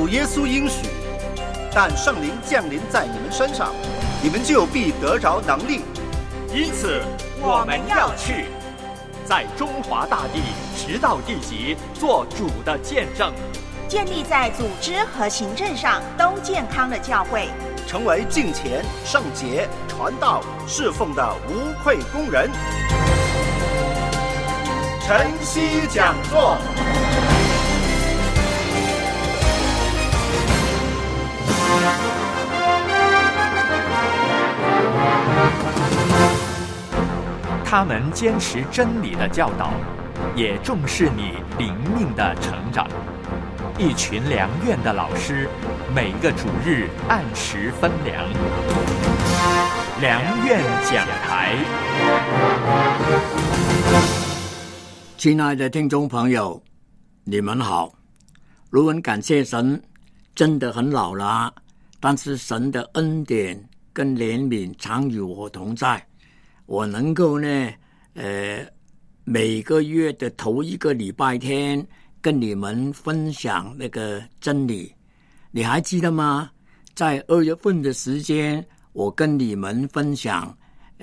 主耶稣应许，但圣灵降临在你们身上，你们就必得着能力。 因此我们要去，在中华大地直到地极做主的见证， 建立在组织和行政上都健康的教会， 成为敬虔、圣洁、传道、侍奉的无愧工人。晨曦讲座。 他们坚持真理的教导，也重视你灵命的成长。一群良院的老师，每个主日按时分粮。良院讲台。 亲爱的听众朋友，你们好。如文感谢神，真的很老了，但是神的恩典跟怜悯常与我同在。我能够呢，每个月的头一个礼拜天跟你们分享那个真理。你还记得吗？在2月份的时间，我跟你们分享，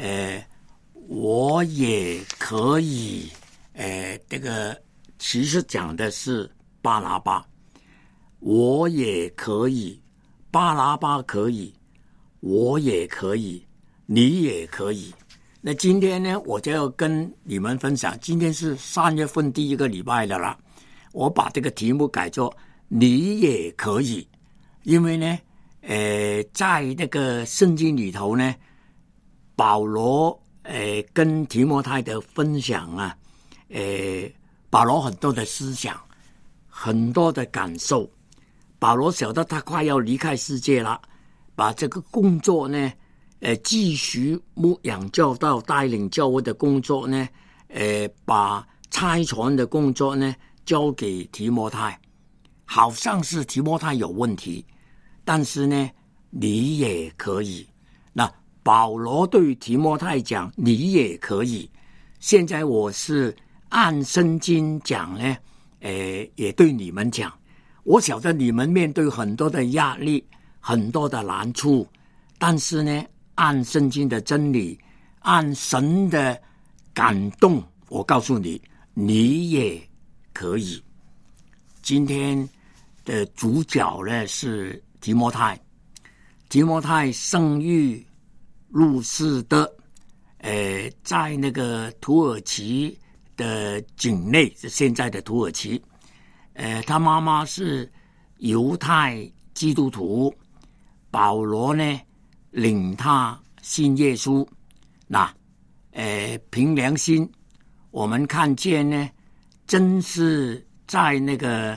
我也可以，这个其实讲的是巴拿巴，我也可以，巴拿巴可以，我也可以，你也可以。那今天呢，我就要跟你们分享，今天是3月份第一个礼拜的了。我把这个题目改作你也可以，因为呢，在那个圣经里头呢，保罗跟提摩太的分享啊，保罗很多的思想，很多的感受。保罗晓得他快要离开世界了，把这个工作呢，继续牧养教导带领教会的工作呢，把差传的工作呢交给提摩太。好像是提摩太有问题，但是呢你也可以。那保罗对提摩太讲你也可以。现在我是按圣经讲呢，也对你们讲。我晓得你们面对很多的压力，很多的难处，但是呢按圣经的真理，按神的感动，我告诉你，你也可以。今天的主角呢是提摩太。提摩太生育入世的，在那个土耳其的境内，现在的土耳其，他妈妈是犹太基督徒，保罗呢领他信耶稣。那凭良心，我们看见呢，真是在那个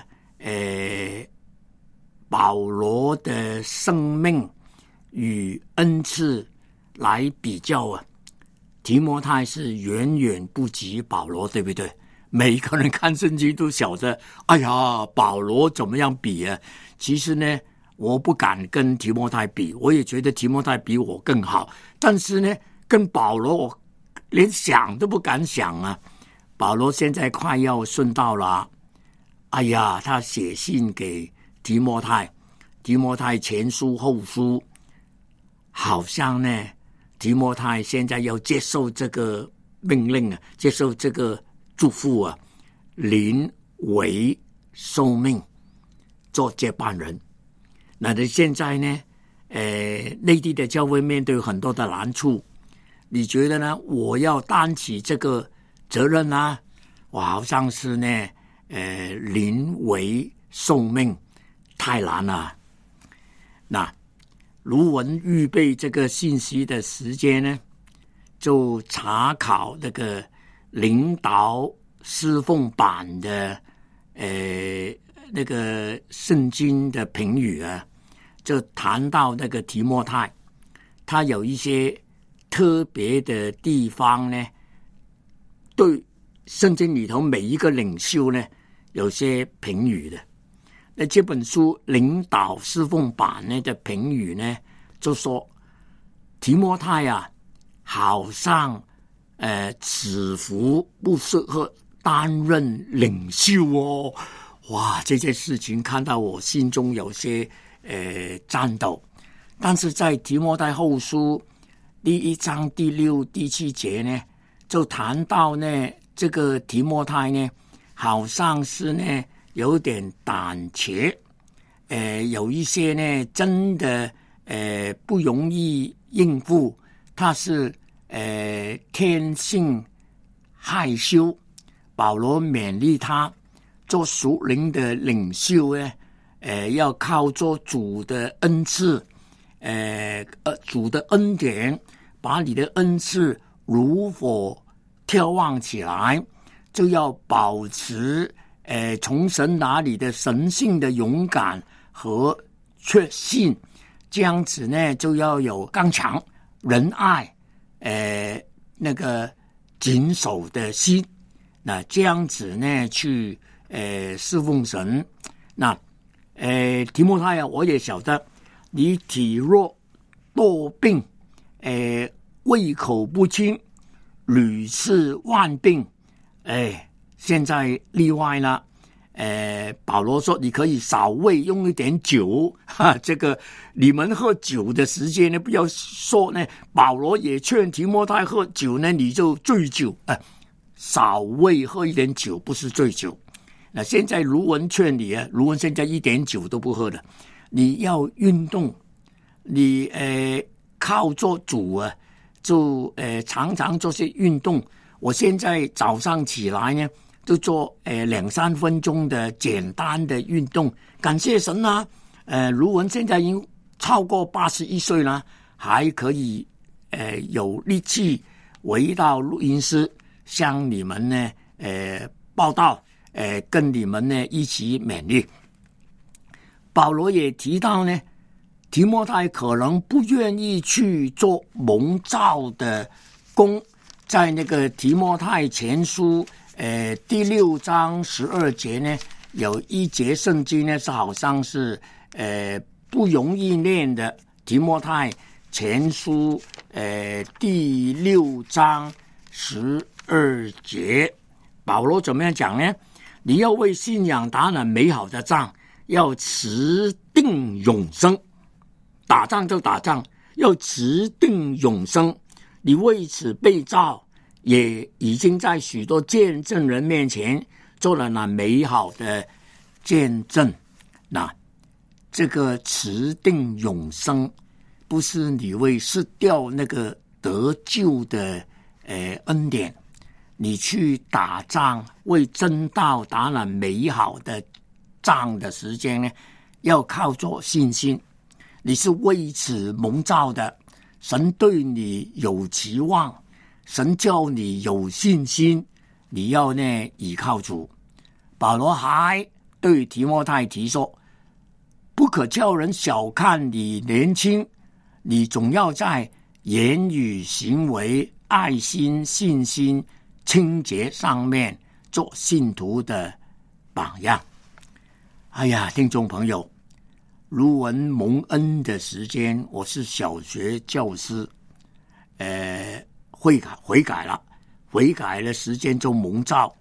保罗的生命与恩赐来比较啊，提摩太是远远不及保罗，对不对？每一个人看圣经都晓得，哎呀，保罗怎么样比啊？其实呢，我不敢跟提摩太比，我也觉得提摩太比我更好，但是呢，跟保罗我连想都不敢想啊。保罗现在快要顺道了，哎呀，他写信给提摩太，提摩太前书后书，好像呢，提摩太现在要接受这个命令啊，接受这个祝福啊，临危受命，做接班人。那你现在呢，内地的教会面对很多的难处，你觉得呢？我要担起这个责任啊，我好像是呢，临危受命，太难了。那卢文预备这个信息的时间呢，就查考那个领导侍奉版的那个圣经的评语啊，就谈到那个提摩太，他有一些特别的地方呢，对圣经里头每一个领袖呢有些评语的。那这本书领导侍奉版呢的评语呢，就说提摩太啊，好像此服不适合担任领袖哦。 哇，这件事情看到我心中有些颤抖。但是在提摩太后书第1章第6、第7节呢，就谈到呢，这个提摩太呢，好像是呢有点胆怯，有一些呢真的不容易应付，他是天性害羞。保罗勉励他做属灵的领袖呢，要靠做主的恩赐，主的恩典，把你的恩赐如火眺望起来，就要保持从神那里的神性的勇敢和确信，这样子呢就要有刚强、仁爱，那个谨守的心，那这样子呢去侍奉神。那提摩太啊，我也晓得你体弱多病，胃口不清，屡次患病，现在例外了。保罗说你可以少喂，用一点酒，这个你们喝酒的时间呢，不要说呢。保罗也劝提摩太喝酒呢，你就醉酒，少喂，喝一点酒，不是醉酒。那现在卢文劝你啊，卢文现在一点酒都不喝了。你要运动，你靠做主啊，就常常做些运动。我现在早上起来呢，就做2-3分钟的简单的运动。感谢神啊，卢文现在已经超过81岁了，还可以有力气回到录音室向你们呢报道，跟你们呢一起勉励。保罗也提到呢，提摩太可能不愿意去做蒙召的工，在那个提摩太前书第6章12节呢，有一节圣经呢是好像是不容易念的。提摩太前书第6章12节，保罗怎么样讲呢？你要为信仰打那美好的仗，要持定永生。打仗就打仗，要持定永生。你为此被召，也已经在许多见证人面前做了那美好的见证。那这个持定永生，不是你会失掉那个得救的恩典。你去打仗，为真道打了美好的仗的时间呢，要靠做信心。你是为此蒙召的，神对你有期望，神叫你有信心，你要呢倚靠主。保罗还对提摩太提说，不可叫人小看你年轻，你总要在言语、行为、爱心、信心、清洁上面做信徒的榜样。哎呀，听众朋友，卢文蒙恩的时间，我是小学教师，悔改了，悔改的时间就蒙召，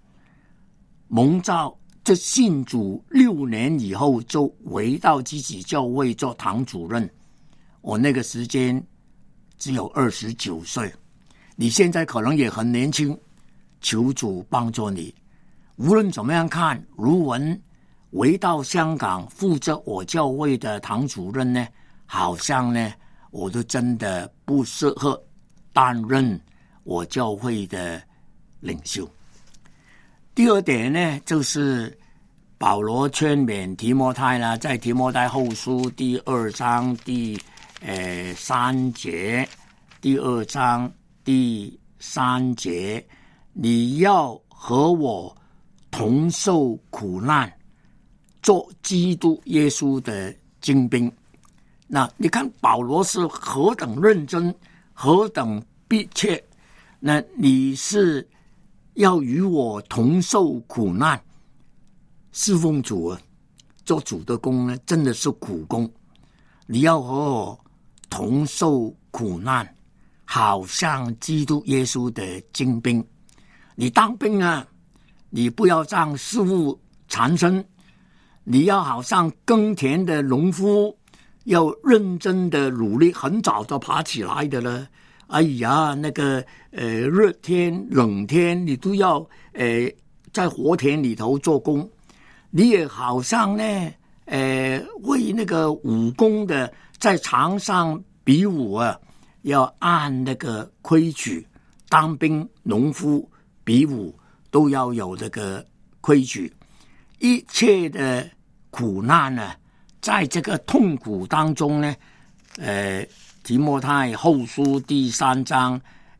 这信主6年以后就回到自己教会做堂主任。我那个时间只有29岁，你现在可能也很年轻，求主帮助你。无论怎么样看，卢文回到香港负责我教会的堂主任呢，好像呢我都真的不适合担任我教会的领袖。第二点呢，就是保罗劝勉提摩太呢，在提摩太后书第2章第3节，第2章第3节，你要和我同受苦难，做基督耶稣的精兵。那你看保罗是何等认真，何等迫切，那你是要与我同受苦难，侍奉主啊，做主的工呢，真的是苦工。你要和我同受苦难，好像基督耶稣的精兵。你当兵啊，你不要让事物缠身， 你要好像耕田的农夫，要认真的努力，很早就爬起来的了。哎呀，那个热天冷天，你都要在活田里头做工。你也好像呢为那个武功的在场上比武啊，要按那个规矩，当兵农夫比武都要有这个规矩。一切的苦难呢，在这个痛苦当中呢，提摩太后书第3章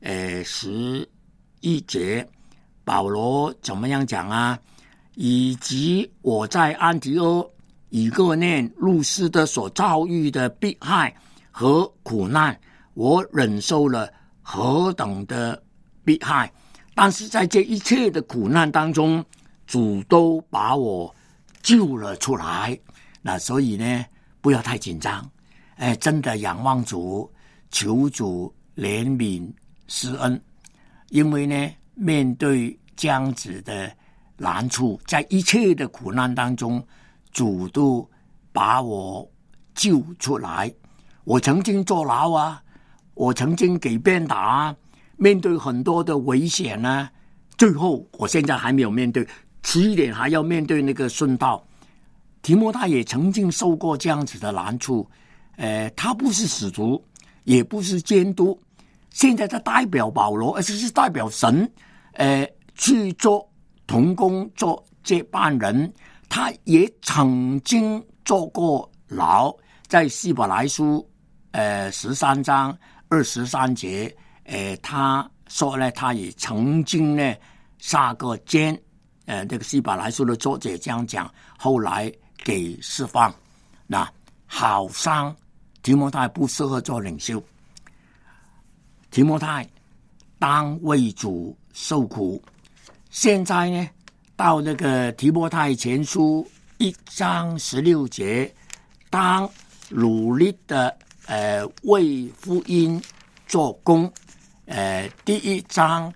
11节，保罗怎么样讲啊？以及我在安提阿、以哥念、路斯的所遭遇的迫害和苦难，我忍受了何等的迫害，但是在这一切的苦难当中，主都把我救了出来。那所以呢，不要太紧张，真的仰望主，求主怜悯施恩。因为呢，面对这样子的难处，在一切的苦难当中，主都把我救出来。我曾经坐牢啊，我曾经给鞭打啊，面对很多的危险啊，最后我现在还没有面对，迟一点还要面对那个殉道。提摩太也曾经受过这样子的难处，他不是使徒，也不是监督，现在他代表保罗，而且是代表神，去做同工，做接班人。他也曾经坐过牢，在希伯来书13章23节，他说呢，他也曾经呢下过监，这个希伯来书的作者这样讲，后来给释放。那好像提摩太不适合做领袖，提摩太当为主受苦。现在呢，到那个提摩太前书1章16节，当努力的为福音做工。第1章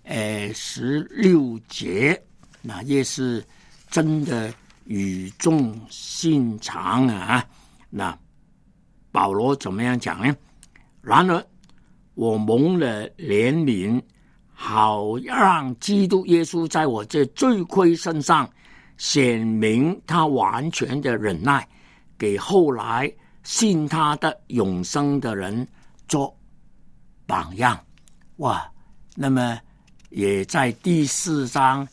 16节，那也是真的语重心长啊。那保罗怎么样讲呢？然而我蒙了怜悯，好让基督耶稣在我这罪魁身上显明他完全的忍耐，给后来信他的永生的人做榜样。哇，那么也在第4章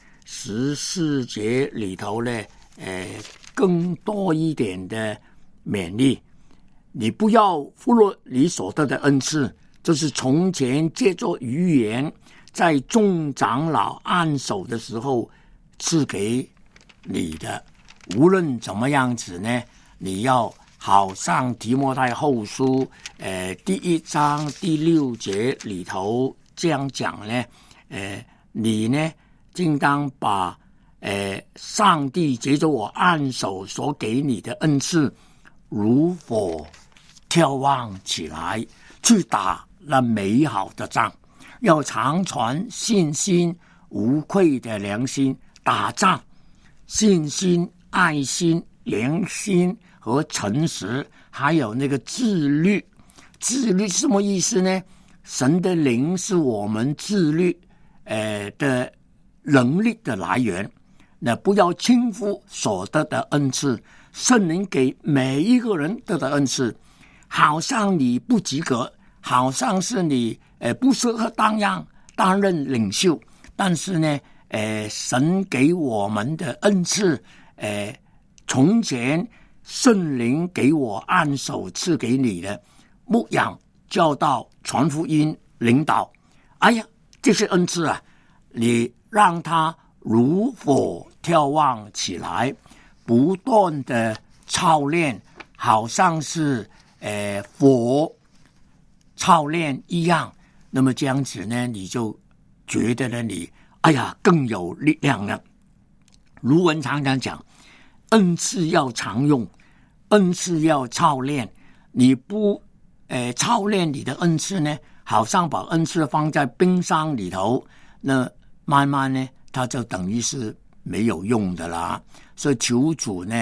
14节里头呢，更多一点的勉励。你不要忽略你所得的恩赐，就是从前借着语言在众长老按手的时候赐给你的。无论怎么样子呢，你要好像提摩太后书第1章第6节里头这样讲呢，你呢应当把上帝借着我按手所给你的恩赐如火眺望起来，去打那美好的仗，要常传信心无愧的良心。打仗，信心、爱心、良心和诚实，还有那个自律。自律是什么意思呢？神的灵是我们自律的能力的来源。那不要轻忽所得的恩赐，圣灵给每一个人得的恩赐，好像你不及格，好像是你不适合担任领袖，但是呢神给我们的恩赐，从前圣灵给我按手赐给你的牧养、教导、传福音、领导，哎呀，这些恩赐啊，你让它如火眺望起来，不断的操练，好像是火操练一样。那么这样子呢，你就觉得呢，你哎呀更有力量了。卢文常常讲，恩赐要常用，恩赐要操练。你不操练你的恩赐呢，好像把恩赐放在冰箱里头，那慢慢呢它就等于是没有用的啦。所以求主呢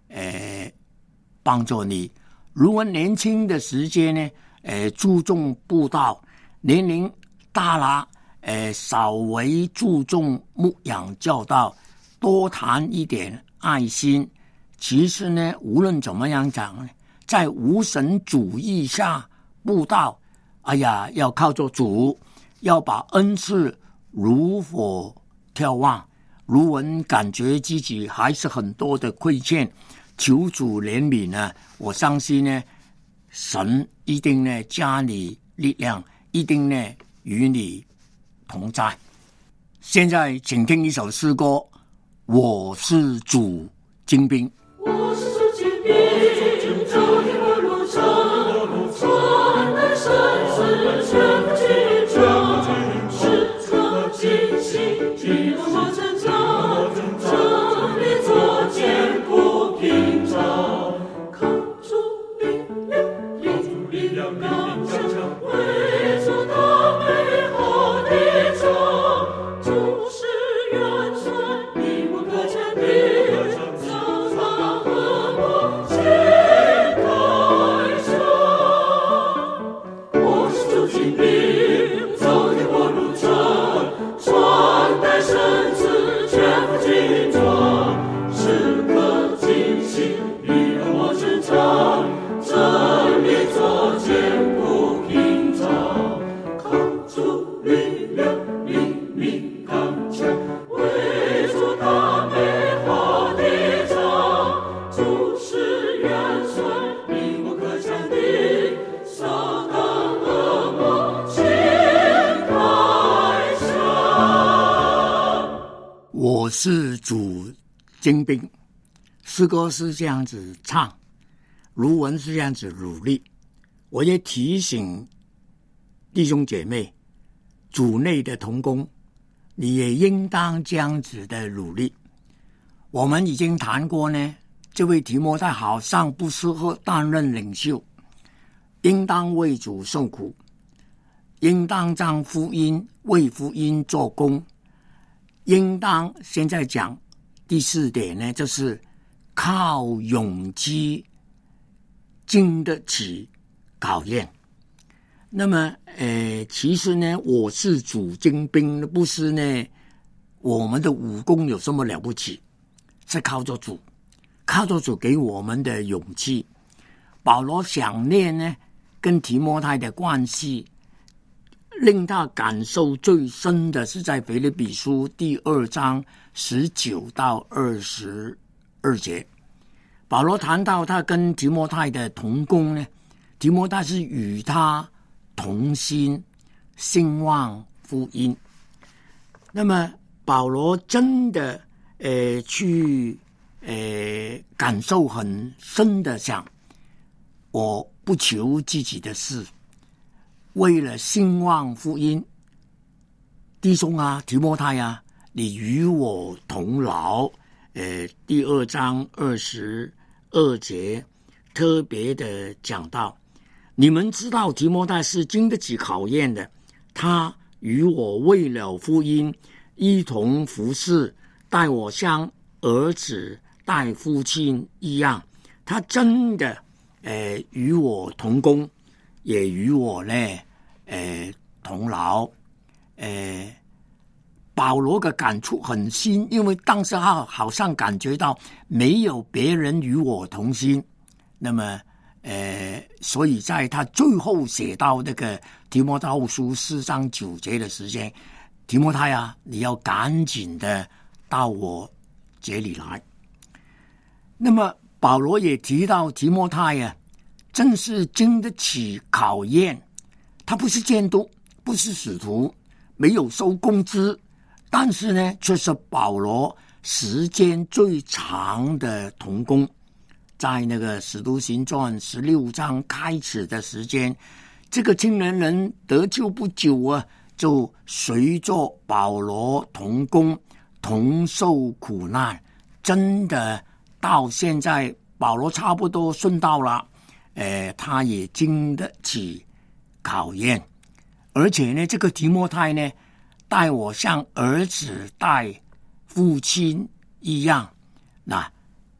帮助你。如果年轻的时间呢，注重布道，年龄大了，稍微注重牧养教导，多谈一点爱心。其实呢，无论怎么样讲呢，在无神主义下布道，要靠着主，要把恩赐如火眺望。如文感觉自己还是很多的亏欠，求主怜悯呢。我相信呢，神一定呢加你力量，一定呢与你同在。现在请听一首诗歌，我是主精兵。 我是主精兵，走天国路上，传的圣旨全部去传，时刻警醒，提我成长，真理作坚固屏障，靠主力量刚强，为主打美好的仗，主是元帅，你我可称的。 我是主精兵，诗歌是这样子唱，如文是这样子努力。我也提醒弟兄姐妹，主内的同工，你也应当这样子的努力。我们已经谈过呢，这位提摩太好像不适合担任领袖，应当为主受苦，应当将福音为福音做工，应当现在讲第4点呢，就是靠勇气经得起考验。那么其实呢，我是主精兵，不是呢我们的武功有什么了不起，是靠着主，靠着主给我们的勇气。保罗想念呢跟提摩太的关系，令他感受最深的是在腓立比书第2章19到22节。保罗谈到他跟提摩太的同工呢，提摩太是与他同心兴旺福音。那么保罗真的去感受很深的想，我不求自己的事，为了兴旺福音，弟兄啊，提摩太啊，你与我同劳。第2章22节特别的讲到，你们知道提摩太是经得起考验的，他与我为了福音一同服侍，待我像儿子待父亲一样。他真的与我同工，也与我呢同劳。保罗的感触很深，因为当时他好像感觉到没有别人与我同心。那么所以在他最后写到那个提摩太后书4章9节的时间，提摩太啊，你要赶紧的到我这里来。那么保罗也提到提摩太啊，正是经得起考验，他不是监督，不是使徒，没有收工资，但是呢，却是保罗时间最长的同工。在那个使徒行传16章开始的时间，这个青年人得救不久啊，就随着保罗同工，同受苦难。真的到现在保罗差不多顺道了，他也经得起考验。而且呢，这个提摩太呢，待我像儿子待父亲一样。那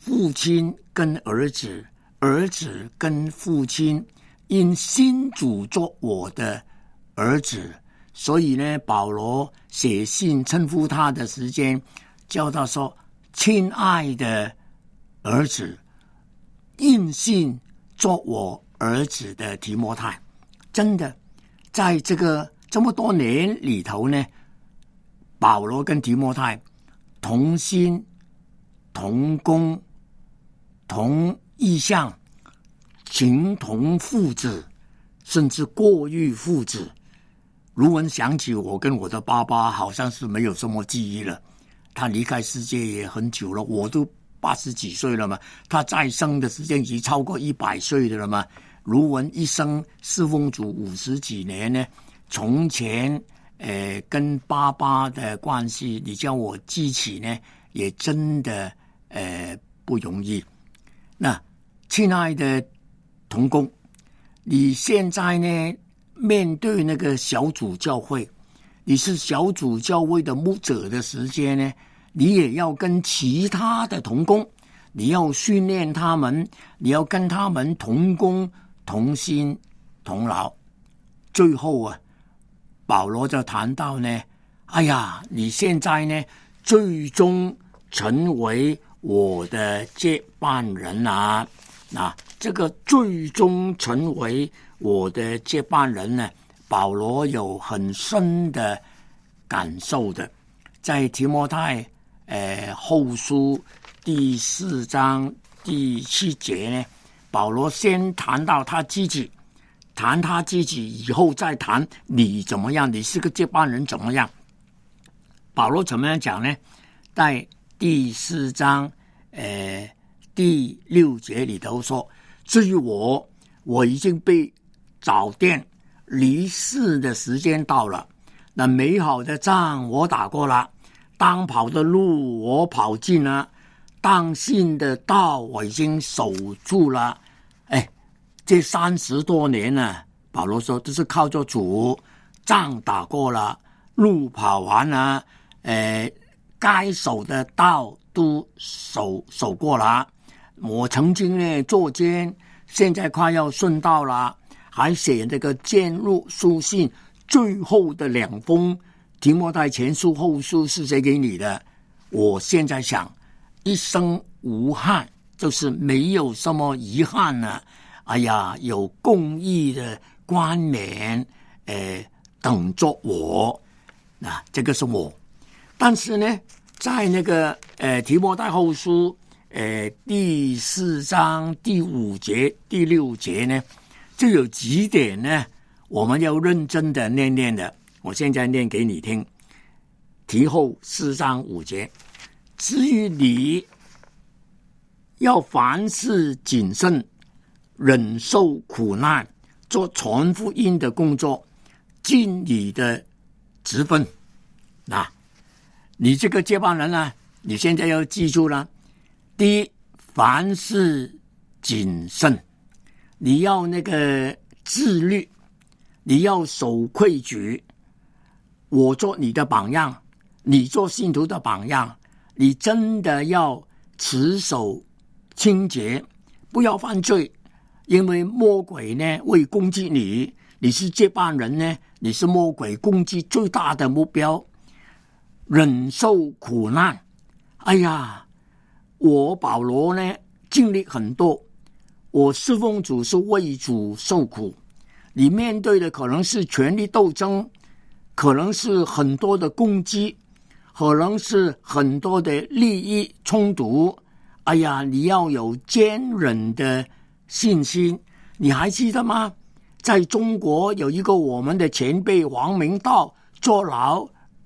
父亲跟儿子，儿子跟父亲，因新主做我的儿子，所以呢，保罗写信称呼他的时间，叫他说：“亲爱的儿子，因信做我儿子的提摩太。”真的，在这么多年里头呢，保罗跟提摩太同心、同工、同意向，情同父子，甚至过于父子。如文想起我跟我的爸爸好像是没有什么记忆了，他离开世界也很久了，我都80几岁了嘛，他再生的时间已经超过100岁的了嘛。如文一生侍奉主50几年呢，从前跟爸爸的关系，你叫我记起呢，也真的不容易。那亲爱的同工，你现在呢面对那个小组教会，你是小组教会的牧者的时间呢，你也要跟其他的同工，你要训练他们，你要跟他们同工同心同劳。最后啊，保罗就谈到呢，哎呀，你现在呢最终成为我的接班人啊。那这个最终成为我的接班人呢，保罗有很深的感受的。在提摩太后书第4章第7节呢，保罗先谈到他自己，谈他自己以后再谈你怎么样，你是个接班人怎么样。保罗怎么样讲呢？在第4章第6节里头说，至于我已经被早奠，离世的时间到了，那美好的仗我打过了，当跑的路我跑尽了，当信的道我已经守住了。这30多年呢，保罗说这是靠着主，仗打过了，路跑完了，该守的道都守过了。我曾经呢作监，现在快要顺道了，还写这个荐入书信，最后的2封提摩太前书后书是写给你的。我现在想一生无憾，就是没有什么遗憾呢。哎呀，有公义的冠冕等着我，那这个是我。但是呢，在那个提摩太后书第4章第5节第6节呢，就有几点呢我们要认真的念的。我现在念给你听。提后4章5节，至于你要凡事谨慎，忍受苦难，做传福音的工作，尽你的职分。那你这个接班人呢，你现在要记住了，第一，凡事谨慎，你要那个自律，你要守规矩。我做你的榜样，你做信徒的榜样，你真的要持守清洁，不要犯罪。因为魔鬼呢会攻击你，你是接班人呢，你是魔鬼攻击最大的目标。忍受苦难，哎呀，我保罗呢经历很多，我侍奉主是为主受苦，你面对的可能是权力斗争，可能是很多的攻击，可能是很多的利益冲突。哎呀，你要有坚韧的信心。你还记得吗？在中国有一个我们的前辈王明道坐牢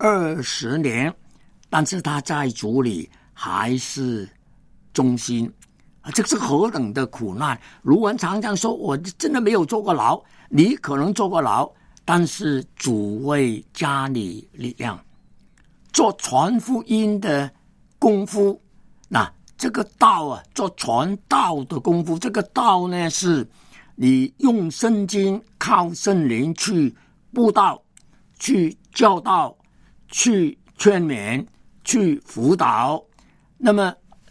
20年，但是他在主里还是忠心。这是何等的苦难。卢文常常说，我真的没有坐过牢，你可能坐过牢，但是主会加你力量，做传福音的功夫。那这个道啊，做传道的功夫，这个道呢，是你用圣经靠圣灵去布道，去教导，去劝勉，去辅导。那么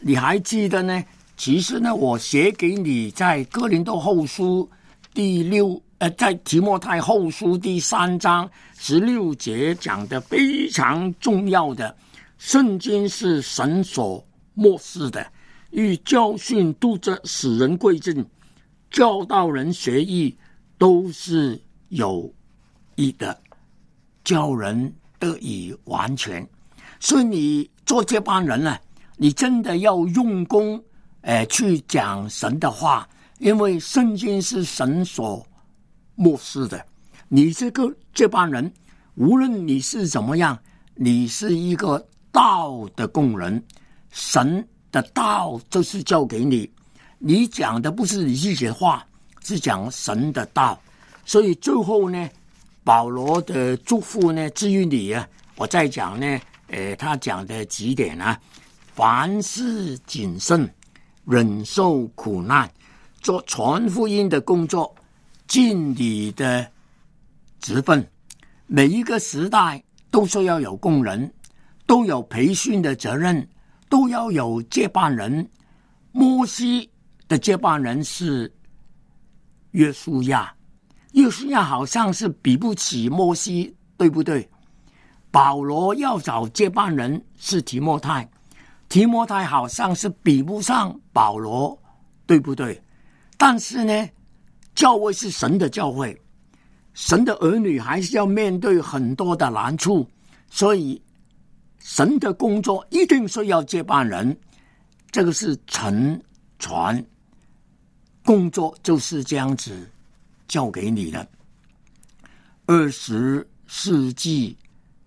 你还记得呢？其实呢，我写给你在哥林多后书在提摩太后书第3章16节讲的非常重要的，圣经是神所默示的，与教训、督责、使人归正、教导人学义，都是有益的，叫人得以完全。所以你做这帮人呢，你真的要用功去讲神的话，因为圣经是神所默示的。你这帮人，无论你是怎么样，你是一个道的工人，神的道就是交给你，你讲的不是你自己的话，是讲神的道。所以最后呢，保罗的祝福呢，至于你啊，我再讲呢，他讲的几点啊，凡事谨慎，忍受苦难，做传福音的工作，尽你的职分。每一个时代都需要有工人，都有培训的责任，都要有接班人。摩西的接班人是约书亚，约书亚好像是比不起摩西，对不对？保罗要找接班人是提摩太，提摩太好像是比不上保罗，对不对？但是呢，教会是神的教会，神的儿女还是要面对很多的难处，所以神的工作一定需要接班人，这个是承传工作，就是这样子交给你的。20世纪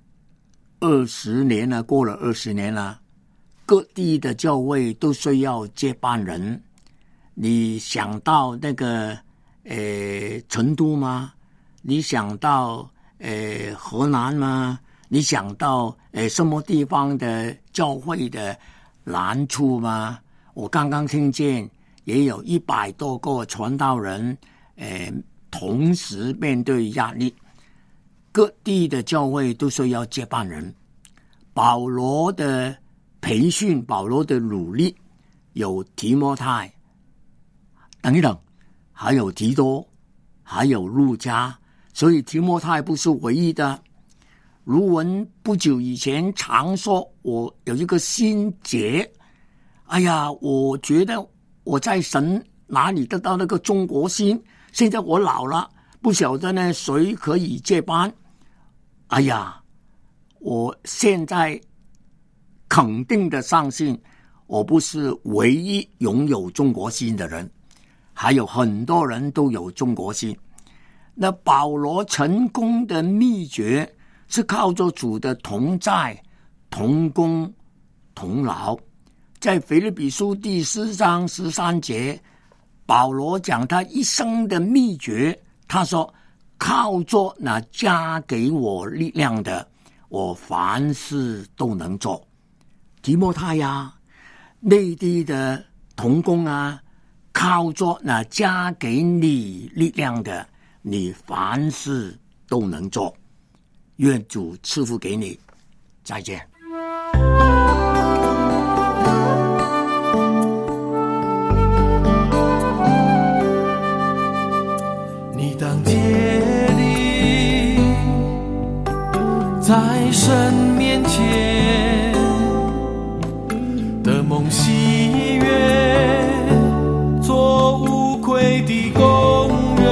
20年了，过了20年了，各地的教会都需要接班人。你想到那个成都吗？你想到河南吗？你想到什么地方的教会的难处吗？我刚刚听见也有100多个传道人同时面对压力，各地的教会都需要接班人。保罗的培训，保罗的努力，有提摩太等等，还有提多，还有路加，所以提摩太不是唯一的。卢文不久以前常说，我有一个心结，哎呀，我觉得我在神哪里得到那个中国心，现在我老了，不晓得呢谁可以接班。哎呀，我现在肯定的相信，我不是唯一拥有中国心的人，还有很多人都有中国心。那保罗成功的秘诀是靠着主的同在、同工、同劳。在腓立比书第4章13节，保罗讲他一生的秘诀，他说，靠着那加给我力量的，我凡事都能做。提摩太呀，内地的同工啊，靠着那加给你力量的，你凡事都能做。愿主赐福给你，再见。 你当竭力在神面前的梦喜悦，做无愧的工人，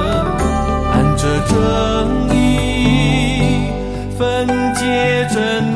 按着正义分解真